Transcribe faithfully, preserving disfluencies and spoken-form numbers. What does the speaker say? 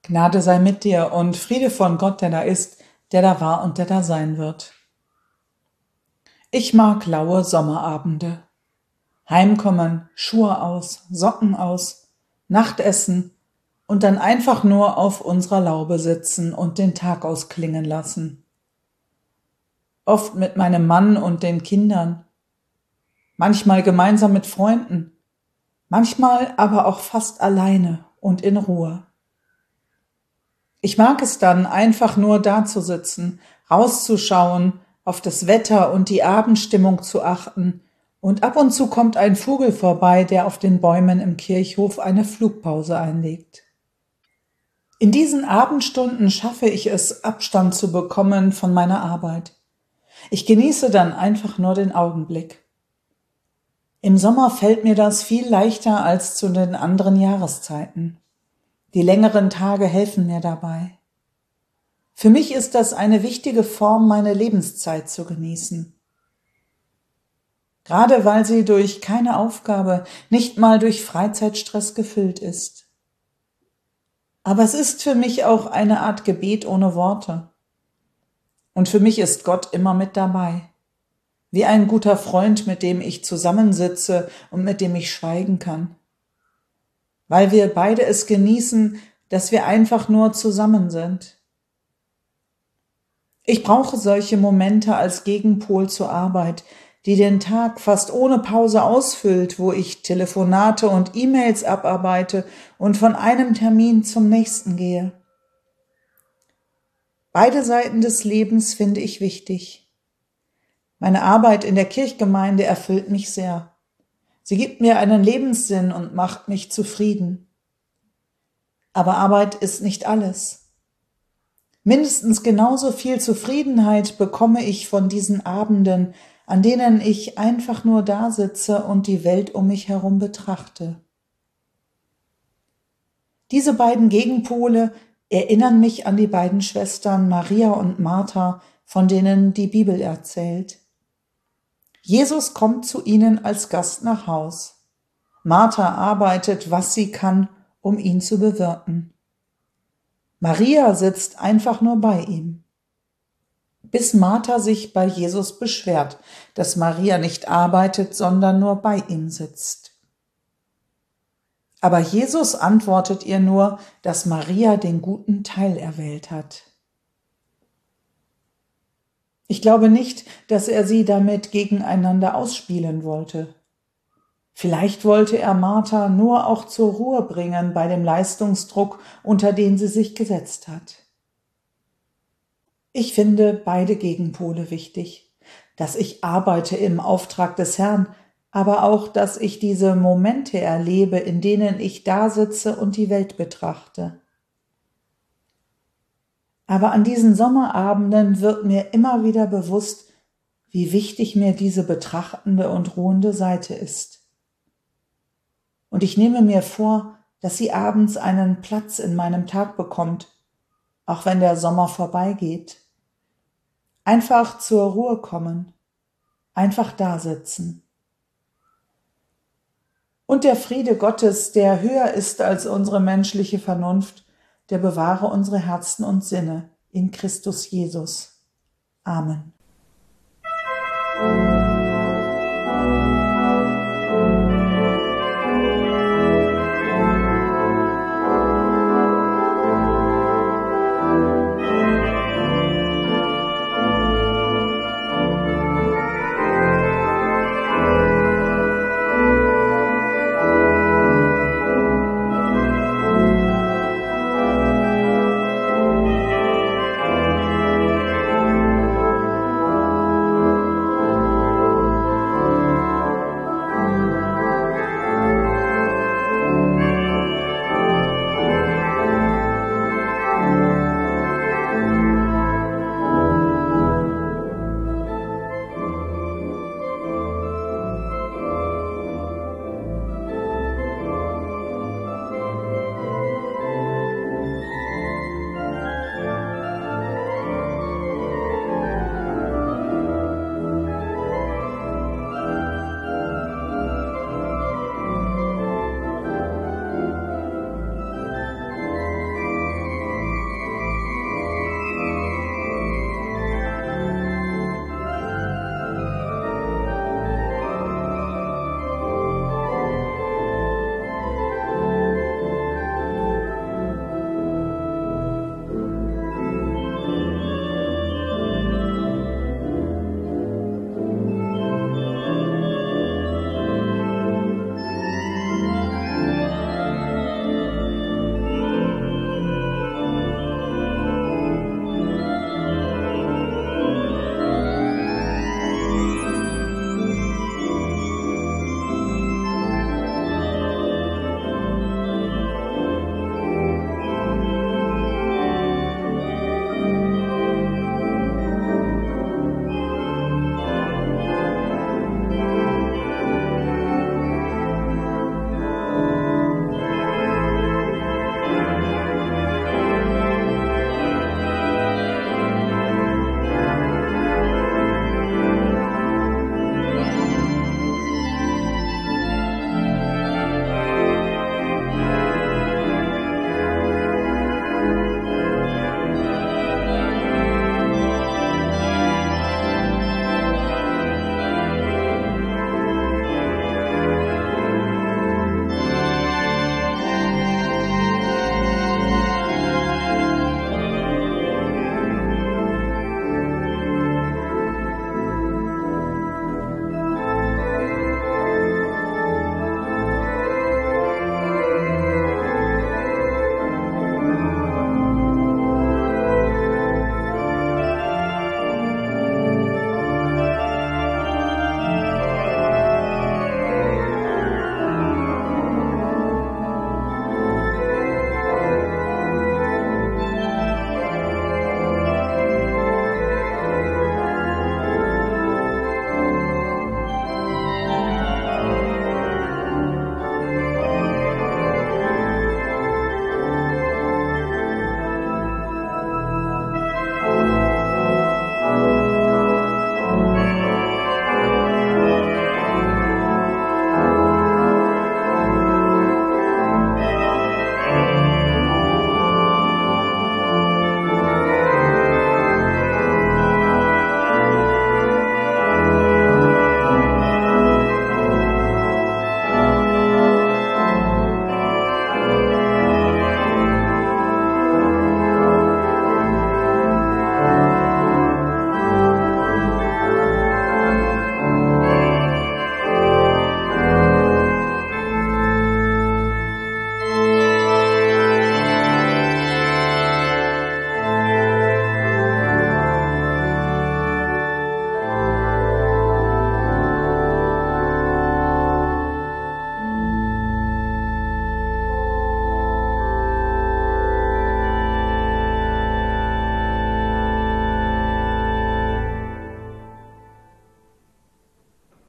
Gnade sei mit dir und Friede von Gott, der da ist, der da war und der da sein wird. Ich mag laue Sommerabende. Heimkommen, Schuhe aus, Socken aus, Nachtessen und dann einfach nur auf unserer Laube sitzen und den Tag ausklingen lassen. Oft mit meinem Mann und den Kindern, manchmal gemeinsam mit Freunden, manchmal aber auch fast alleine und in Ruhe. Ich mag es dann, einfach nur dazusitzen, rauszuschauen, auf das Wetter und die Abendstimmung zu achten, und ab und zu kommt ein Vogel vorbei, der auf den Bäumen im Kirchhof eine Flugpause einlegt. In diesen Abendstunden schaffe ich es, Abstand zu bekommen von meiner Arbeit. Ich genieße dann einfach nur den Augenblick. Im Sommer fällt mir das viel leichter als zu den anderen Jahreszeiten. Die längeren Tage helfen mir dabei. Für mich ist das eine wichtige Form, meine Lebenszeit zu genießen. Gerade weil sie durch keine Aufgabe, nicht mal durch Freizeitstress gefüllt ist. Aber es ist für mich auch eine Art Gebet ohne Worte. Und für mich ist Gott immer mit dabei. Wie ein guter Freund, mit dem ich zusammensitze und mit dem ich schweigen kann. Weil wir beide es genießen, dass wir einfach nur zusammen sind. Ich brauche solche Momente als Gegenpol zur Arbeit, die den Tag fast ohne Pause ausfüllt, wo ich Telefonate und E-Mails abarbeite und von einem Termin zum nächsten gehe. Beide Seiten des Lebens finde ich wichtig. Meine Arbeit in der Kirchgemeinde erfüllt mich sehr. Sie gibt mir einen Lebenssinn und macht mich zufrieden. Aber Arbeit ist nicht alles. Mindestens genauso viel Zufriedenheit bekomme ich von diesen Abenden, an denen ich einfach nur da sitze und die Welt um mich herum betrachte. Diese beiden Gegenpole erinnern mich an die beiden Schwestern Maria und Martha, von denen die Bibel erzählt. Jesus kommt zu ihnen als Gast nach Haus. Martha arbeitet, was sie kann, um ihn zu bewirten. Maria sitzt einfach nur bei ihm. Bis Martha sich bei Jesus beschwert, dass Maria nicht arbeitet, sondern nur bei ihm sitzt. Aber Jesus antwortet ihr nur, dass Maria den guten Teil erwählt hat. Ich glaube nicht, dass er sie damit gegeneinander ausspielen wollte. Vielleicht wollte er Martha nur auch zur Ruhe bringen bei dem Leistungsdruck, unter den sie sich gesetzt hat. Ich finde beide Gegenpole wichtig, dass ich arbeite im Auftrag des Herrn, aber auch, dass ich diese Momente erlebe, in denen ich da sitze und die Welt betrachte. Aber an diesen Sommerabenden wird mir immer wieder bewusst, wie wichtig mir diese betrachtende und ruhende Seite ist. Und ich nehme mir vor, dass sie abends einen Platz in meinem Tag bekommt, auch wenn der Sommer vorbeigeht. Einfach zur Ruhe kommen, einfach da sitzen. Und der Friede Gottes, der höher ist als unsere menschliche Vernunft, der bewahre unsere Herzen und Sinne in Christus Jesus. Amen.